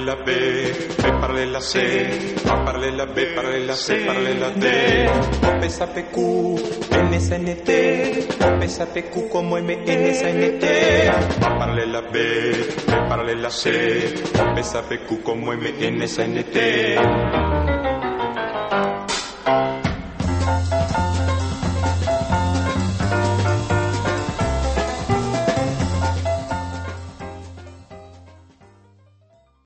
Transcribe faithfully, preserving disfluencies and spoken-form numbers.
paralela B, B paralela C, A paralela B, paralela C, paralela D. O pesa P Q, N S N T, O pesa P Q como M N S N T. A paralela B, B paralela C, O pesa P Q como M N S N T.